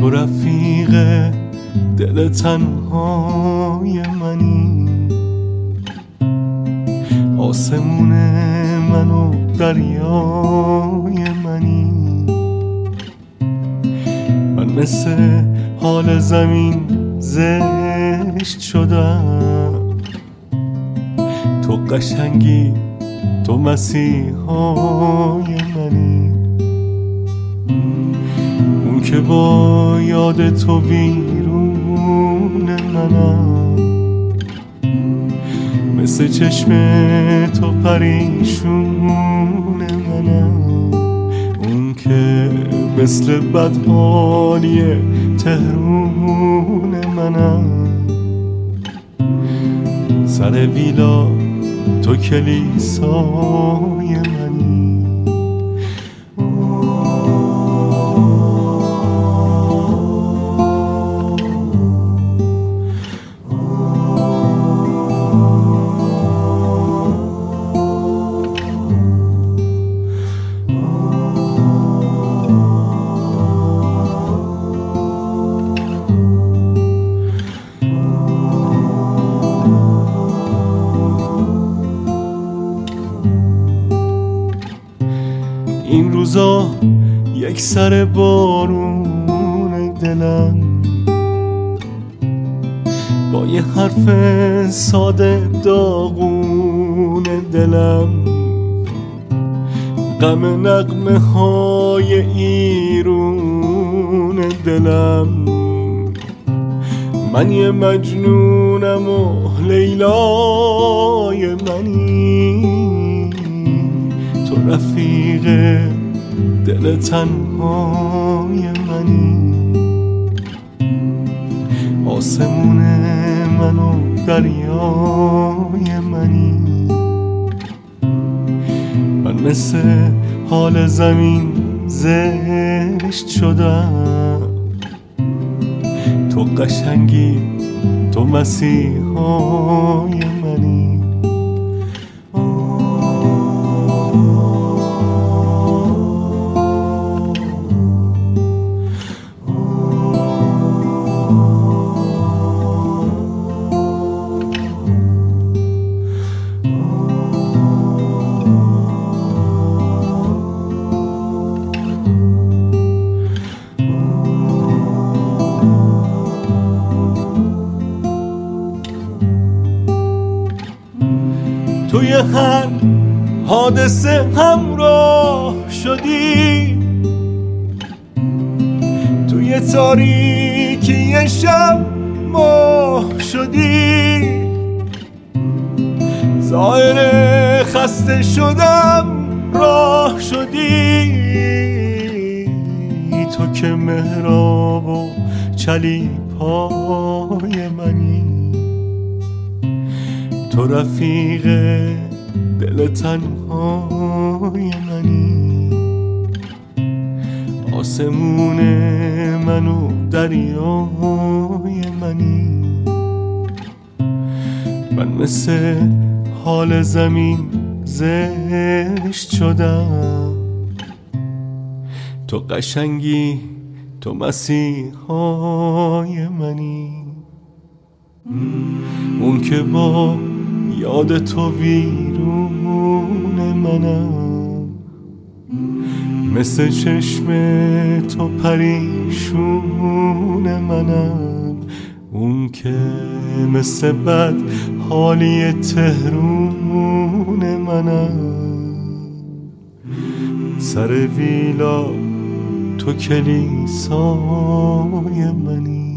تو رفیق دل تنهای منی، آسمون من و دریای منی. من مثل حال زمین زشت شدم، تو قشنگی، تو مسیحای منی. اون که با یاد تو بیرون منم، مثل چشم تو پریشون منم. اون که مثل بدحالی تهرون منم، سر ویلا تو کلیسای منی. این روزا یک سر بارون دلم، با یه حرف ساده داغون دلم، غم نغمه های ایرون دلم. من یه مجنونم و لیلای منی، تو رفیق دل تنهای منی، آسمون من و دریای منی. من مثل حال زمین زشت شدم، تو قشنگی، تو مسیحای منی. توی هر حادثه همراه شدی، توی تاریکی شب ماه شدی. ظاهر خسته شدم راه شدی، تو که محراب و چلیپای منی. تو رفیق دل تنهای منی، آسمون من و دریای منی. من مثل حال زمین زشت شدم، تو قشنگی، تو مسیحای منی. اون که با یاد تو ویرون منم، مثل چشم تو پریشون منم. اون که مثل بد حالی تهرون منم، سر ویلا تو کلیسای منی.